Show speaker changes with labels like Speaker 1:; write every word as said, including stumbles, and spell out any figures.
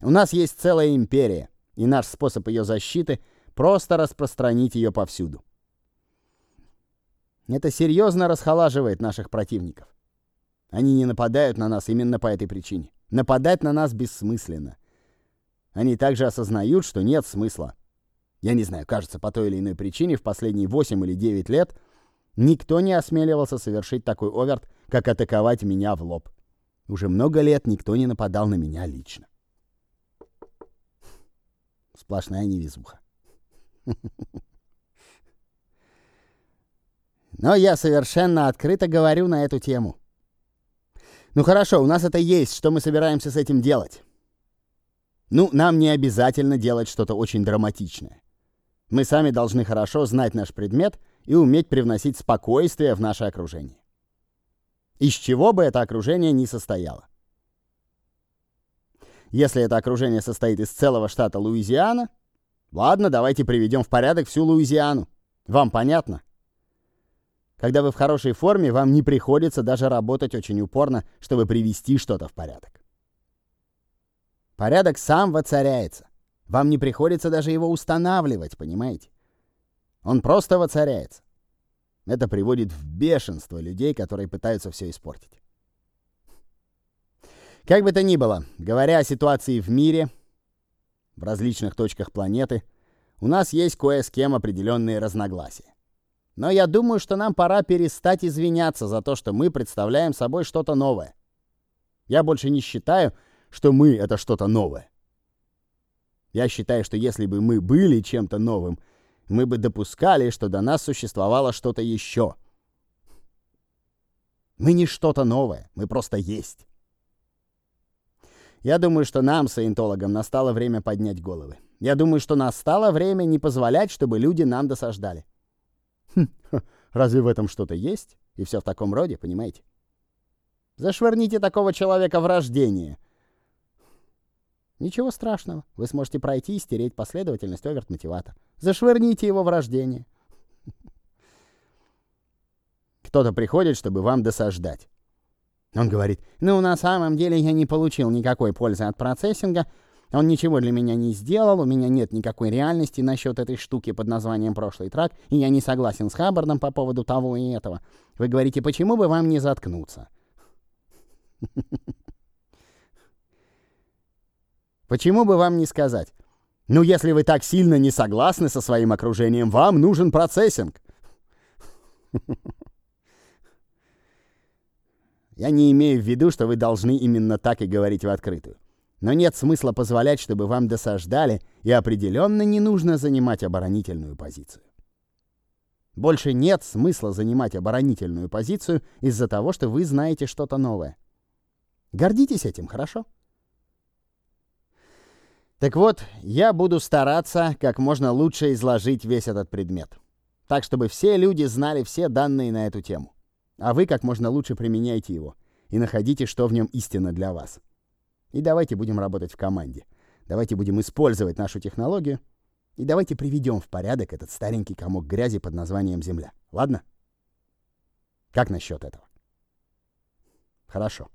Speaker 1: У нас есть целая империя, и наш способ ее защиты — просто распространить ее повсюду. Это серьезно расхолаживает наших противников. Они не нападают на нас именно по этой причине. Нападать на нас бессмысленно. Они также осознают, что нет смысла. Я не знаю, кажется, по той или иной причине в последние восемь или девять лет никто не осмеливался совершить такой оверт, как атаковать меня в лоб. Уже много лет никто не нападал на меня лично. Сплошная невезуха. Но я совершенно открыто говорю на эту тему. Ну хорошо, у нас это есть, что мы собираемся с этим делать? Ну, нам не обязательно делать что-то очень драматичное. Мы сами должны хорошо знать наш предмет и уметь привносить спокойствие в наше окружение. Из чего бы это окружение ни состояло. Если это окружение состоит из целого штата Луизиана, ладно, давайте приведем в порядок всю Луизиану. Вам понятно? Когда вы в хорошей форме, вам не приходится даже работать очень упорно, чтобы привести что-то в порядок. Порядок сам воцаряется. Вам не приходится даже его устанавливать, понимаете? Он просто воцаряется. Это приводит в бешенство людей, которые пытаются все испортить. Как бы то ни было, говоря о ситуации в мире, в различных точках планеты, у нас есть кое с кем определенные разногласия. Но я думаю, что нам пора перестать извиняться за то, что мы представляем собой что-то новое. Я больше не считаю, что мы — это что-то новое. Я считаю, что если бы мы были чем-то новым, мы бы допускали, что до нас существовало что-то еще. Мы не что-то новое, мы просто есть. Я думаю, что нам, саентологам, настало время поднять головы. Я думаю, что настало время не позволять, чтобы люди нам досаждали. Хм, разве в этом что-то есть? И все в таком роде, понимаете? Зашвырните такого человека в рождение. Ничего страшного. Вы сможете пройти и стереть последовательность оверт-мотиватор. Зашвырните его в рождение. Кто-то приходит, чтобы вам досаждать. Он говорит: ну, на самом деле я не получил никакой пользы от процессинга, он ничего для меня не сделал, у меня нет никакой реальности насчет этой штуки под названием прошлый трак, и я не согласен с Хаббардом по поводу того и этого. Вы говорите, почему бы вам не заткнуться? Почему бы вам не сказать: ну, если вы так сильно не согласны со своим окружением, вам нужен процессинг? Я не имею в виду, что вы должны именно так и говорить в открытую. Но нет смысла позволять, чтобы вам досаждали, и определенно не нужно занимать оборонительную позицию. Больше нет смысла занимать оборонительную позицию из-за того, что вы знаете что-то новое. Гордитесь этим, хорошо? Так вот, я буду стараться как можно лучше изложить весь этот предмет, так, чтобы все люди знали все данные на эту тему. А вы как можно лучше применяйте его и находите, что в нем истинно для вас. И давайте будем работать в команде. Давайте будем использовать нашу технологию. И давайте приведем в порядок этот старенький комок грязи под названием Земля. Ладно? Как насчет этого? Хорошо.